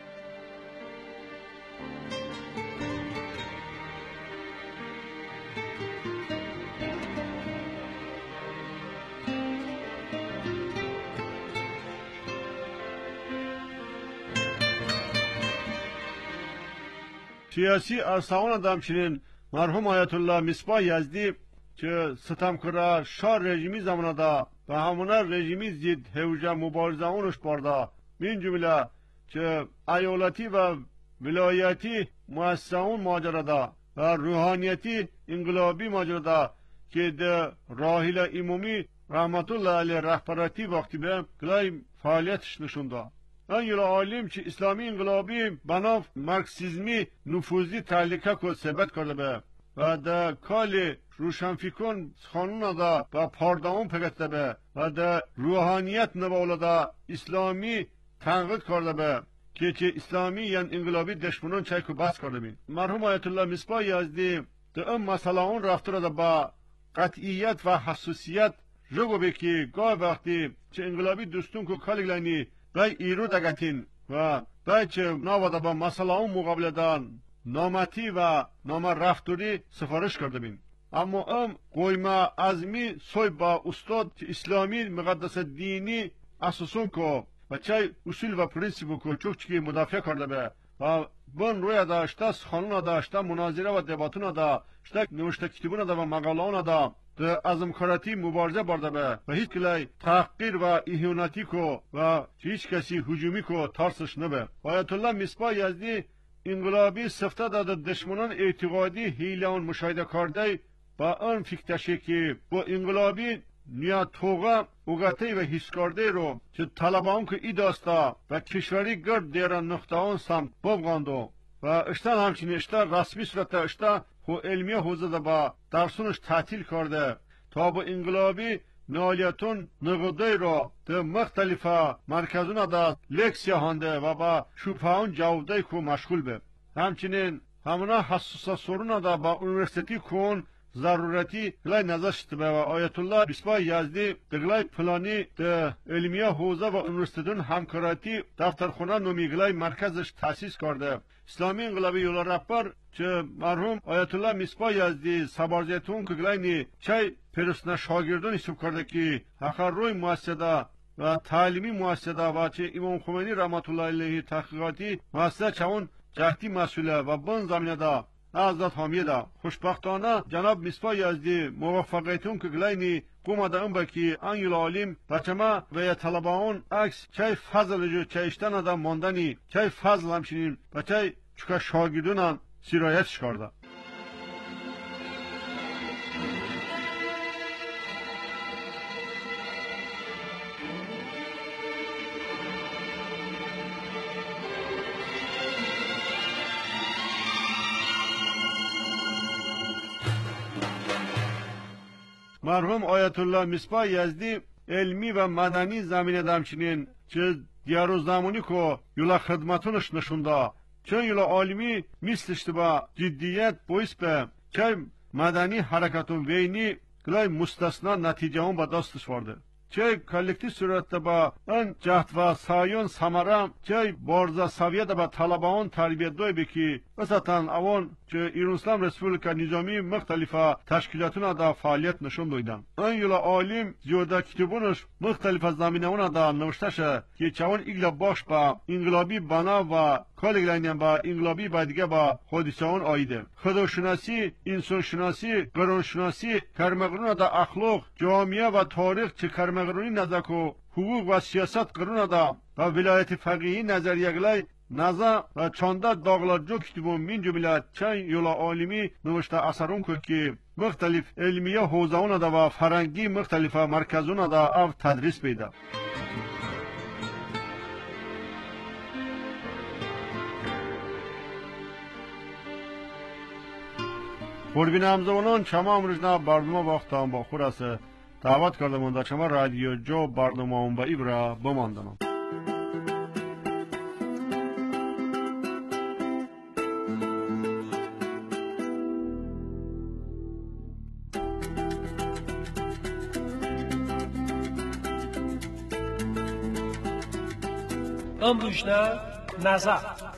سیاسی ارساون دا همچنین مرحوم آیت الله مصباح یزدی که ستمکار شاه رژیمی زمانه دا و همونه رژیمی زید هوجه مبارزه اونش برده من جمله که ایالتی و ولایتی مؤسسه اون ماجرا دا و روحانیتی انقلابی ماجرا دا که ده راحل امامی رحمت الله علیه رهبرتی وقتی به گلای فعالیتش نشونده ان یلا عالم چه اسلامی انقلابی بناف مارکسیزمی نفوذی تعلیقه کو ثبت کرده به و ده کال روشنفکران خانون دا و پاردامون پگسته به و ده روحانیت نباوله دا اسلامی تنقید کرده به که چه اسلامی یعنی انقلابی دشمنان چای کو بحث کرده بین مرحوم آیت الله مصباح یزدی ده ام مسئله اون رفته را با قطعیت و حساسیت جگو به که گاه وقتی چه انقلابی دوستون کو کالگلانی بای ایرو دگتین و بای چه نواده با مسئله اون مقابله دان نامتی و نام رفتاری سفارش کرده بین. اما ام قویما ازمی سوی با استاد اسلامی مقدس دینی اساسون کو و چای اصول و پرینسیپ کو چوک چکی مدافع کرده به و بون روی داشته سخنون داشته مناظره و دباتون داشته نوشته کتابون دا و مقالهون دا ده ازمکاراتی مبارزه برده به و هیچ کلی تحقیر و اهانتی کو و هیچ کسی هجومی کو ترسش نبه. آیت الله مصباح یزدی انقلابی سفته داده دشمنان اعتقادی هیلان مشاهده کرده با آن فکرشه که با انقلابی نیا توغا اوگاته و حس کرده رو که طلبان که ای داستا و کشوری گرد دیران نقطه آن سمت بابگاندو و اشتان همچنین اشتا رسمی صورت اشتا خو علمیه حوزه ده با درسونش تعطیل کرده تا با انقلابی نالیتون نقده رو ده مختلفه مرکزون ده لکسیا هانده و با شوپاون جاوده که مشغول به. همچنین همونا حسوسا سرون ده با اونیورسیتی کن ضرورتی گلای نظر شده و آیت الله مصباح یزدی دگلای پلانی ده علمیه حوزه و اونیورسیتون همکاراتی دفترخونه نومی گلای مرکزش تاسیس کرده. اسلامی انقلابی یولا رهبر که مرحوم آیت الله مصباح یزدی سبارزیتون که گلای چای پرسنه شاگردون حساب کرده که اخر روی مؤسسه و تعلیمی مؤسسه و چه امام خمینی رحمت الله علیه تحقیقاتی مؤسسه چون جهتی مسئوله و بن زمینه دا حضرت حامیه دا خوشبختانه جناب مصباح یزدی موفقیتون که گلاینی قوم دا اون بکی انگل عالم بچما و یا طلبان عکس چای فضل جو چایشتن دا ماندنی چای فضل همچنین و چای چکا شاگردونان سرایتش کرده. مرحوم آیت الله مصباح یزدی علمی و مدنی زمینه دمچنین چه دیارو زمانی که یولا خدمتونش نشونده چون یولا عالمی مثلشت با جدیت بویس به چه مدنی حرکتون وینی گلای مستثنا نتیجه هم با دستش ورده چه کلکتی صورت با ان جهت و سایون سمرم چه بارزا سویه با طلبان تربیت دوی بکی مثلا اون چه ایران اسلام رسپوبلیکا نظامی مختلفه تشکیلاتون دا فعالیت نشون دویدن ان یولا عالم زیوده کتبونش مختلفه زمینه اون دا نوشتشه که چون ایگلا باش با انقلابی بنا و کالگلینیم با انقلابی با دیگه با حادثه اون آیده خودشناسی انسانشناسی قانونشناسی کرمقرون دا اخلاق جامعه و تاریخ چه کرمقرونی نزدکو حقوق و سیاست قرون دا و ولایت فقیهی نظریه گلای نظر و چانده داغلا جو کتبون من جمله چند یولا عالمی نوشته اثرون که که مختلف علمیه حوزهون دا و فرنگی مختلف مرکزون دا او تدریس بیده. قربین همزمانان شما امروزنا برنامه وقتان با خور است دعوت کرده منده شما رادیو جو برنامه اون با ایبرا بماندنم. امروزنا نظر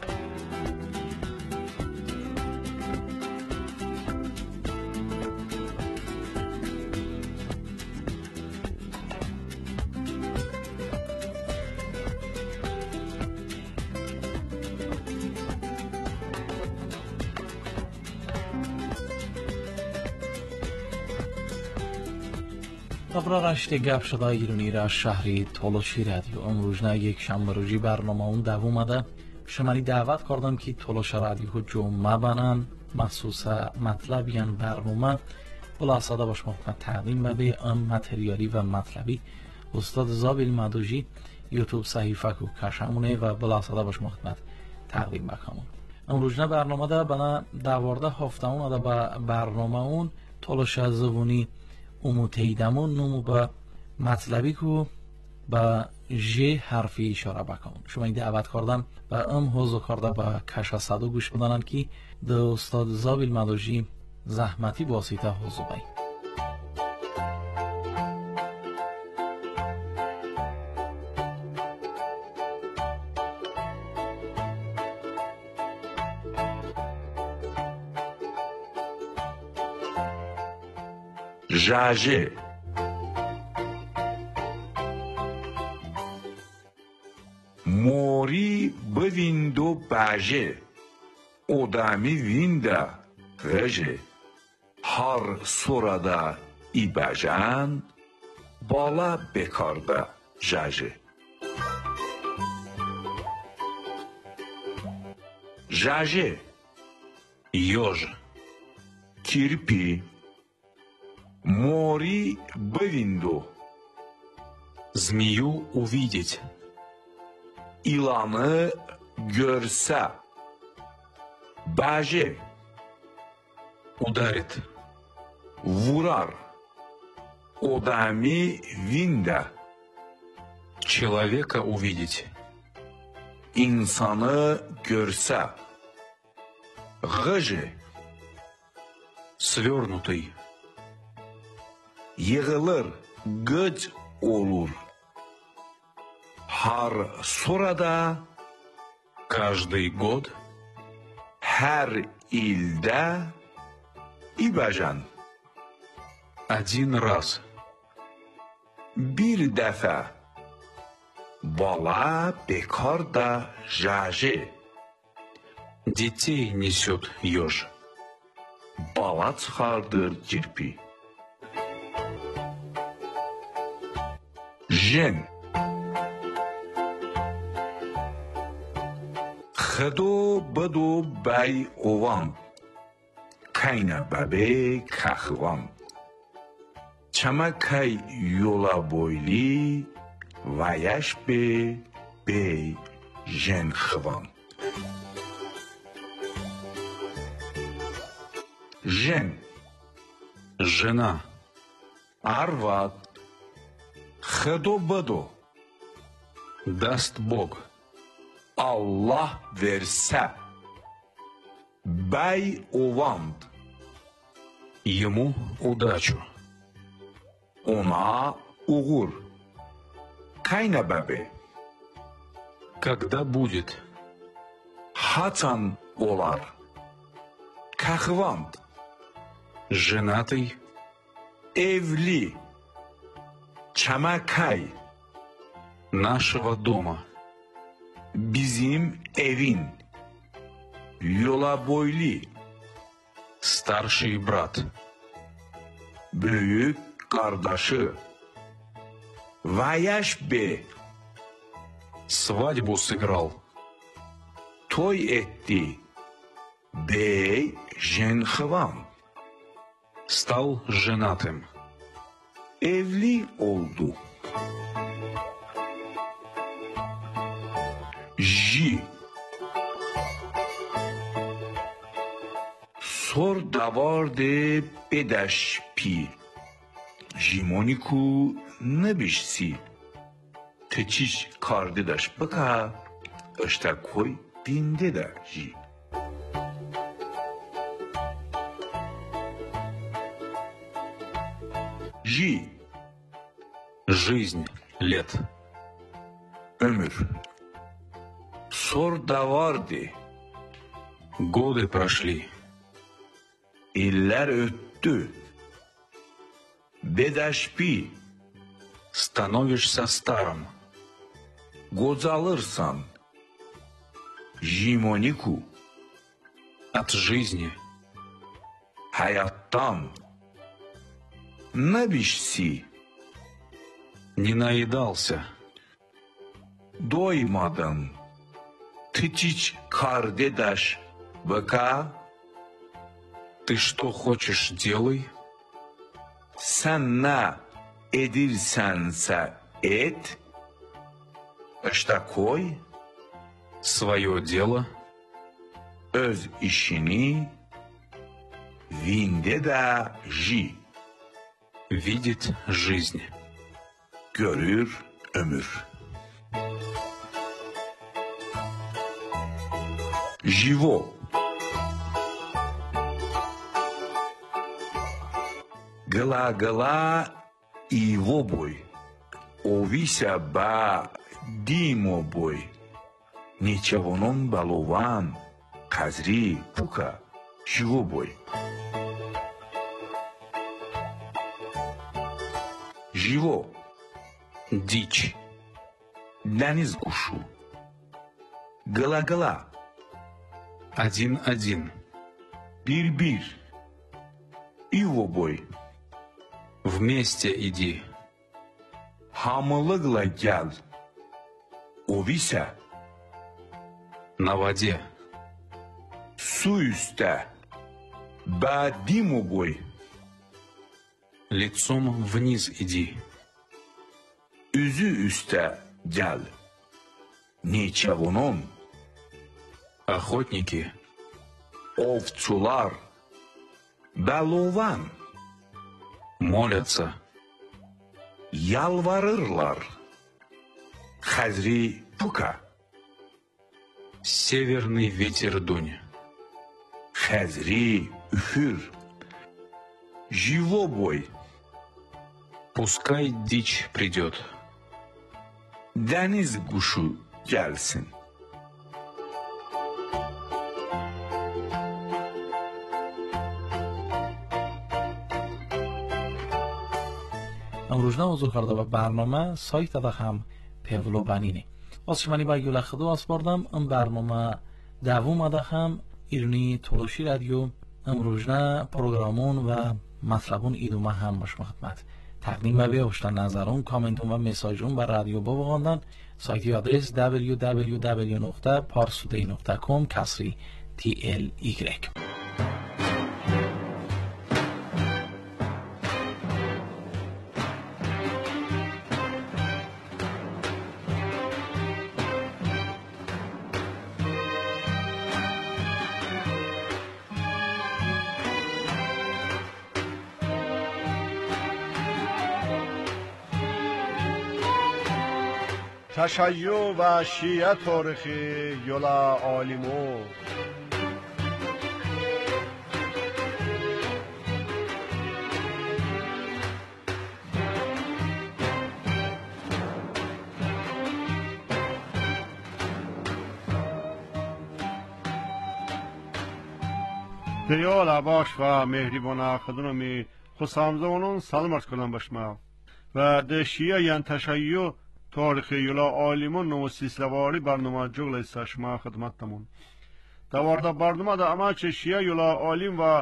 خبر رشت گپ شده ایرانی را شهری تولشی رادیو امروزنا یک شنبه روزی برنامه اون دوام ده شماری دعوت کردم که تولش رادیو جمعه بنن مخصوص مطلب یعنی برنامه بلا ساده باش محمد تقدیم به ام متریالی و مطلبی استاد زابیل مدوجی یوتیوب صحیفه کو کشمونه و بلا ساده باش محمد تقدیم بکنم امروزنا برنامه ده بنا دوارده هفته اون ده با برنامه اون تولش زبونی اموتیدمون نمو با مطلبی که با ژ حرفی اشاره بکنم شما این دعوت کردم و ام حوضو کرده با کشا صدو گوش بدانند که ده استاد زابیل مدوجی زحمتی باسیته حوضو بای жаже, мори бивинду баже, одами винда гже, هر سرده ای بجن بالا بکارده جاجه جاجه Ёж. kirpi мори бивинду Змею увидеть. ilanı görse баже Ударит. vurar odami vinda Человека увидеть. insanı görse gıcı Свернутый. yığılır gıç olur har surada Каждый год. her ilde ibajan Один раз. bir defa bala bekar da jaje Детей несет еж. bala çıkardır kirpi jen Xdo bado bay ovan kayna babe kaxvan çamakay yola boyli vayaş be bey jen xvan jen Жена. arvad xdo bado Даст Бог. Allah verse bay ovand Ему удачу. ona uğur kayna babe Когда будет? haçan olar kaxvand Женатый. evli çamakay Нашего дома. bizim evin yola boyli Старший брат. büyük kardeşi vayaş be Свадьбу сыграл. toy etti bey jenxvan Стал женатым. evli oldu Ji Sor davarde bedaş pi Jimoniku nebişsi Teçiş kardedaş baka Öşta koy binde de ji Ji Жизнь. Лет. ömür Sor davarde Годы pрошли. İller öttü. Bedaşpi. Становишься старым. Gocalırsan. Jimoniku. От жизни. Hayattan. Nabişsi. Не наедался. Doymadın. Tıçiç kardedaş. Baka. Ты что хочешь, делай. Sen ne edirsense et. İşte koy. Свое дело. Öz işini. Vinde de ji. Видеть жизнь. Görür ömür. Живо. Гла-гла и вобой. Овися ба димобой. Нечавонон балован. Казри пука. Живобой. живо, дичь, данизгушу, гала-гала, один-один, бир-бир, ивобой, вместе иди, хамылыгла гял, овися, на воде, su üstte, бадимобой, лицом вниз иди, üzü üstte gel, neçavunun, охотники, ovçular, balovan, молятся, yalvarırlar, Hazri Puka, северный ветер дунь, Hazri üfür, Живобой, пускай дичь придет, deniz kuşu gelsin. امروز نوزو کرده و برنامه سایت دا هم پولو بنینه از شمانی با یولا خدو اسپاردم ام برنامه دوم دا هم ایرنی تولوشی رادیو امروز نه پروگرامون و مطلبون ایدومه هم باش خدمت تقدیم و بیاشتن نظرون کامنتون و مساجون بر رادیو با بغاندن سایتی آدرس دبلیو دبلیو دبلیو نقطه پارسودی نقطه کام کسری تی ال ایگرک. تشیع و شیعه تاریخی یولا عالمو دیال عباش و مهریبان خدونمی خسامزه ونون سلام ارز کنم باشما و ده شیعه ین تشیع تاریخی یولا عالمون نمو سیسلواری برنامه جغل ایسا شما خدمتتمون دوارده برنامه ده اماچ شیعه یولا عالم و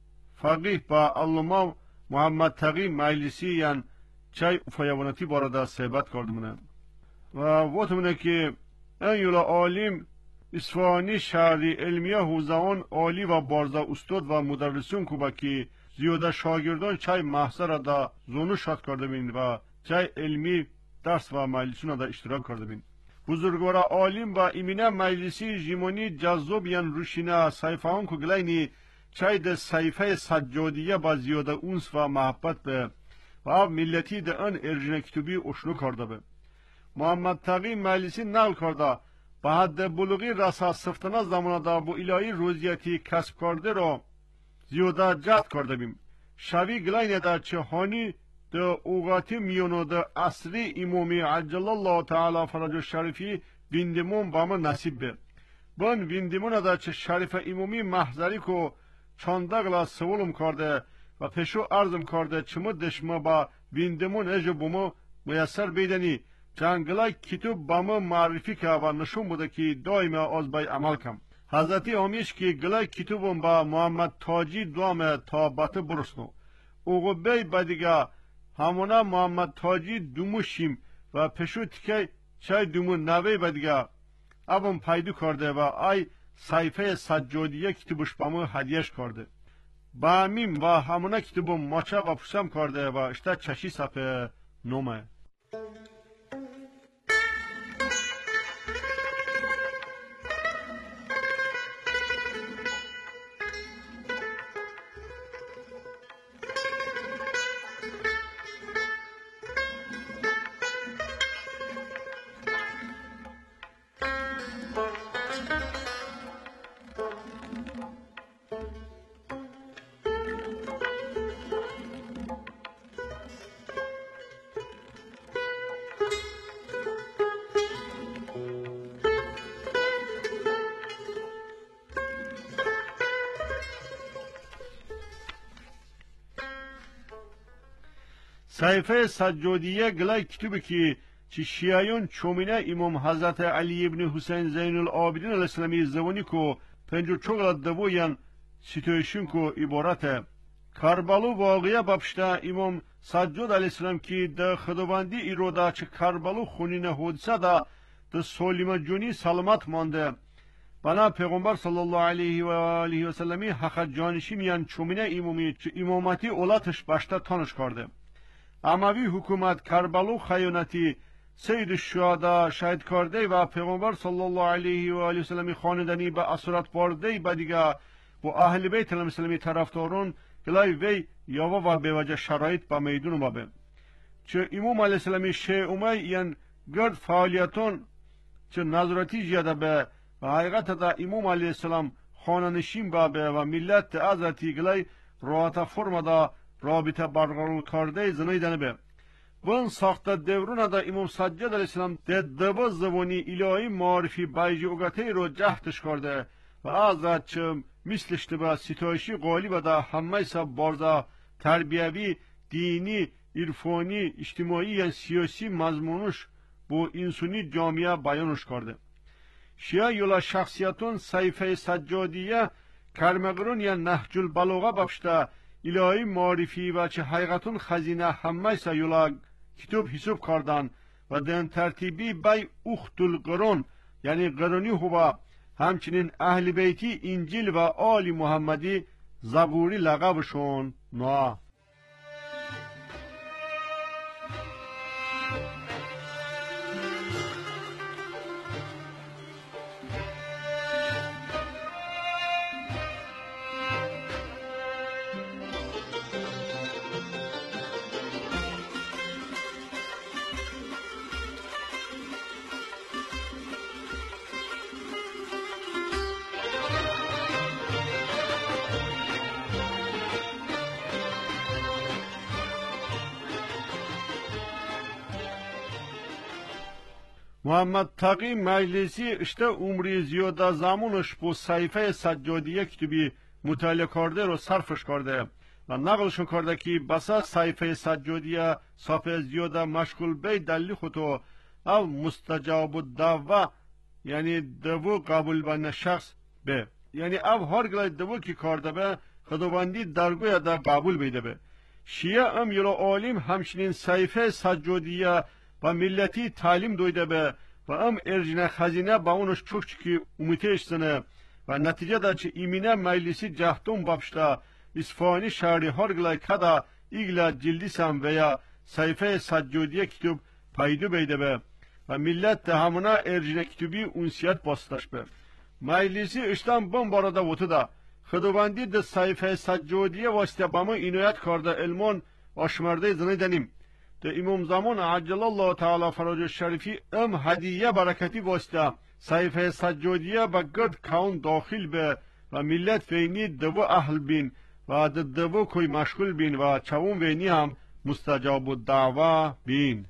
فقیه با علامه محمد تقی مجلسی ین چای افایوانتی بارده صحبت کردمونه و وقتمونه که این یولا عالم اصفهانی شهری علمیه حوزهان عالی و بارزه استاد و مدرسون کوبه که زیاده شاگردان چای محضر ده زونو شاد کرده بین و چای علمی درس و مجلسون دا اشتراک کرده بین بزرگوار عالم و ایمینه مجلسی جیمونی جذاب یان روشینه صحیفه هان که گلینی چای ده صحیفه سجادیه با زیاده اونس و محبت به و ملتی ده ان ارجنه کتوبی اشنو کرده به محمد تقی مجلسی نقل کرده به حد بلوغی رسا سفتنه زمانه دا بو الهی روزیتی کسب کرده را زیاده جد کرده بیم شوی گلینه دا چه هانی ده اوقاتی میونو ده اصری امامی عجل الله تعالی فرج شریفی ویندمون با ما نصیب به بان ویندمون ده چه شریف امامی محضری که چاندقلا سوالم کرده و پیشو ارزم کرده چمو دشما با ویندمون اجو بومو میسر بیدنی جنگلای کتاب با ما معرفی که و نشون بوده که دائما از بای عمل کم حضرتی آمیش که گلای کتابم با محمد تاجی دوام تا باته برسنو اوگو بی بدیگه همونا محمد تاجی دوموشیم و پشو تیکه چای دومو نوی بدیگه ابم پیدو کرده و آی صحیفه سجادیه کتابش با ما هدیهش کرده با همین و همونا کتابم ماچه و پوسم کرده و اشتا چشی صفحه نومه sayfa sajjodiye gilay kitubi ki çi şiayun çomine İmam Hazreti Ali ibn Hüseyin Zeynul Abidin al-İslami zavani ko pencu çoğla davuyan situation ko ibarate Karbalu vaqiya babşta İmam Sajjad aleyhisselam ki da xudovandi iroda çi Karbalu xunine hodisa da da Solima Cuni salamat mande bana Peygamber sallallahu aleyhi ve aleyhi ve sellemi haqa canişim yan çomine imami imamati olatış başta tanış kardı. Amavi hükümet Karbalu xayonati Seyyid Şuhada şahit karده و پیغمبر صلی الله علیه و آله و سلم خاندانی به اسرت برده و دیگه و اهل بیت المسلمی طرفدارون گلای وی یاوا و به وجه شرایط با میدون ما به چه امام علیه السلامی شیعومه یان گرد فعالیتون چه نظراتی جیاده به و حقیقت دا امام علیه السلام خاننشین با به و ملت ازرتی گلای راحت فرم دا رابطه برقرار کرده زنیدنه به Bun sakta devruna da İmam Sajjad aleyhisselam deddaba zavani ilahi marifi bayci ugatey ro cahtış karde ve azatçım mislişti ba sitayişi galiba da hammeysa barza terbiyevi, dini, irfani, içtimai yani siyasi mazmunuş bu insuni camiye bayanuş karde. Şia yola şahsiyatun sayfa-i Sajjadiye karmagirun yani Nehcul Balogha bakışta ilahi marifi ve çi haqiqatun xazine hammeysa yola kitap hisap kardan ve den tertibi bay uxtul qurun yani quruni huva همچنین اهل بیتی انجیل و آل محمدی زبوری لقبشون نه محمد تقی مجلسی اشته عمری زیاده زمانش با صحیفه سجادیه کتبی مطالعه کرده رو صرفش کرده و نقلشون کرده که بسا صحیفه سجادیه صفحه زیاده مشغول بی دلی خودو او مستجاب الدعوه یعنی دو قبول بن شخص به یعنی او هر گلای دو کی کرده به خداوندی درگوی دا قبول بیده به شیعه ام یلو عالم همچنین صحیفه سجادیه و ملتی تعلیم دویده به و ام ارجنه خزینه با اونش çok ki umuteshsene و نتیجه da çi imine meclisi cahtun babşta İsfahani şehri harglay kada igla cildisam veya sayfa Sajjadiye kitap paydu beyde be ve millet de hamına erjine kitubi unsiyet bastaş be meclisi işten bom barada votu da xudovandi de sayfa Sajjadiye vasıta bamı inayet karda elmon aşmarda zını denim de İmam Zaman Accelallahu Teala Farac Şerifi ام هدیه برکتی واسطه صحیفه سجادیه با گرد کون داخل به و ملت وینی دو اهل بین و دو کوی مشغول بین و چون وینی هم مستجاب الدعوه بین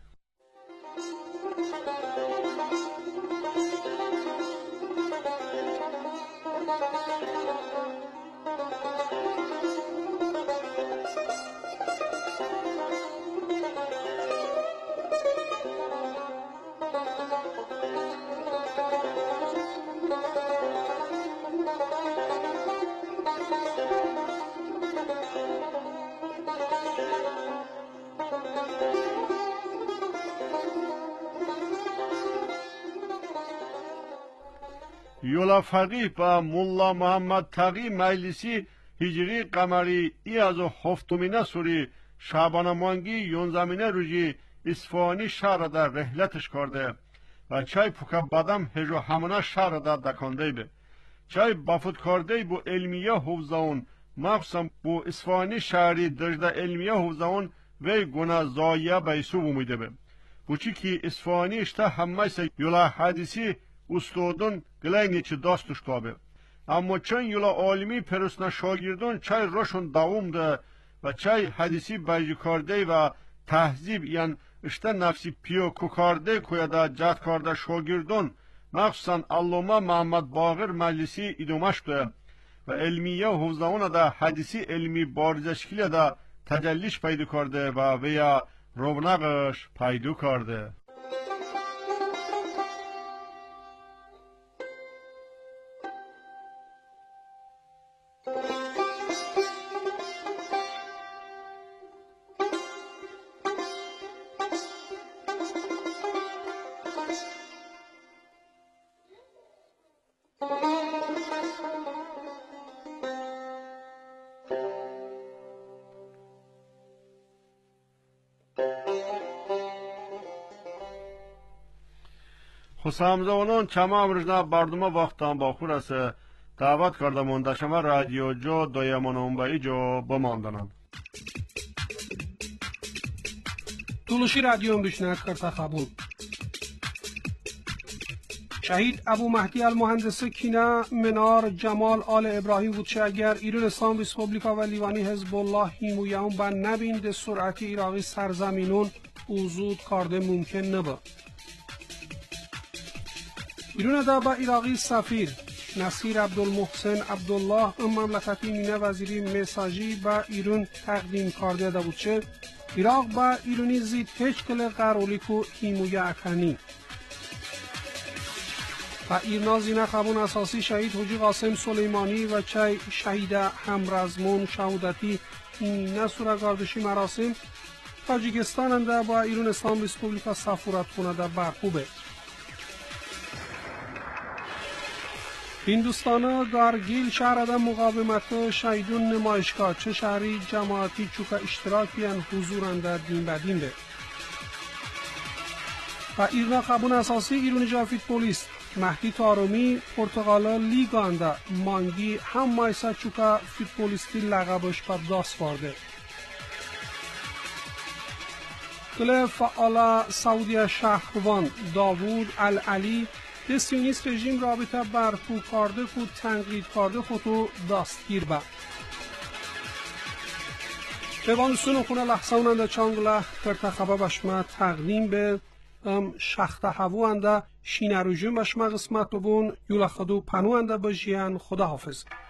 Yola faqih با ملا محمد تقی مجلسی هجری قمری ای از هفتمینه سوری شعبان مانگی یونزمینه روزی اصفهانی شهر در رحلتش کرده و چای پوکا بادم هجو همونه شهر در دکانده به چای بافت کرده بو علمیه حوزاون مخصوصا بو اصفهانی شهری دجده علمیه حوزاون وی گناه زایه بیسو بومیده به بوچی که اصفهانی اشته همه سه یولا حدیثی استادون گلای چه داستش کابه اما چون یولا عالمی پرسنا شاگردون چای روشون دوام ده و چای حدیثی بیجی کرده و تهذیب یعنی اشته نفسی پیو کوکارده کویده جد کرده شاگردون مخصوصا علامه محمد باقر مجلسی ادامش ده و علمیه و حوزدهون ده حدیثی علمی بارزشکلی ده تجلیش پیدا کرده و ویا رونقش پیدا کرده. خسامزانان چما امرجنا بردوما وقتان با خورسه دعوت کرده مندشمه رادیو جو دویمان اونبایی جو بماندنن. طولشی رادیو هم بشنید کرتا خبون. شهید ابو مهدی المهندس کینا منار جمال آل ابراهیم بود چه اگر ایران اسلام ریسپوبلیکا و لیوانی حزب الله هیمویان با نبیند سرعتی ایراقی سرزمینون وجود کارده ممکن نبود. ایران دا با ایراقی سفیر نصیر عبدالمحسن عبدالله ام مملکتی مینه وزیری مساجی با ایران تقدیم کرده دا بود چه ایراق با ایرانی زید هیچ کل قرولیکو هیمویا اکنی و ایرنا زینه خبون اساسی شهید حجی قاسم سلیمانی و چای شهید همرزمون شهودتی این نسوره گردشی مراسم تاجیکستان انده با ایران اسلام ریسپوبلیکا سفورت خونه ده برخوبه. هندوستانا گارگیل شهر ده مقاومت شهیدون نمایشگاه چه شهری جماعتی چوکا اشتراکی ان حضورن در دین بدین ده. و ایرنا خبون اساسی ایرانی جافید پولیس مهدی تارومی پرتغالا لیگانده مانگی هم مایسا چوکا فوتبولیستی لقبش پر داست وارده. کل فعال سعودی شهروان داوود العلی دستیونیست رژیم رابطه برپو کرده که تنقید کرده خودو دستگیر با. پیوانستون خونه لحظه اوننده چانگله کرتخبه بشما تقدیم به شخت هوو انده شینروژون بشما قسمت بون یولا خدو پنو انده بجیان خدا حافظ.